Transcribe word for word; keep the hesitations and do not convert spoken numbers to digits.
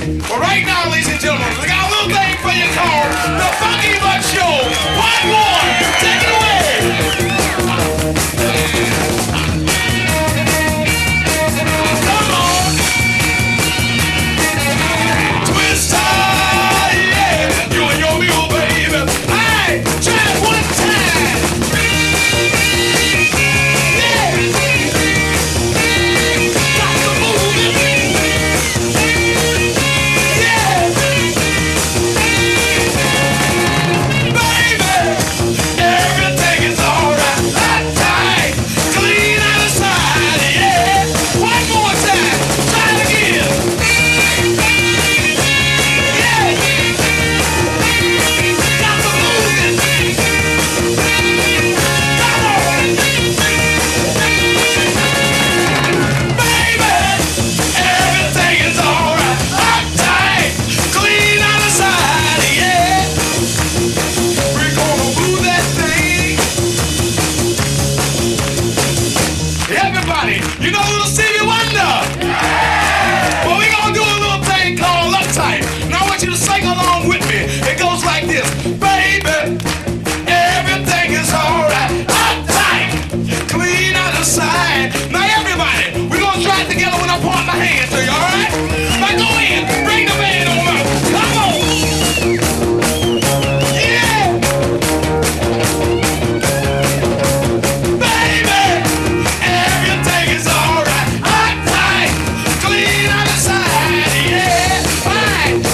Well, right now, ladies and gentlemen, we got a little thing for you called the Funky Butt Show. One more, take it away. Come on. Twister, yeah, you and your mule, baby. Hey, try it one time. Yeah. Got to move it. You know little Stevie Wonder? Well, we gonna do a little thing called Uptight. And I want you to sing along with me. It goes like this. Baby,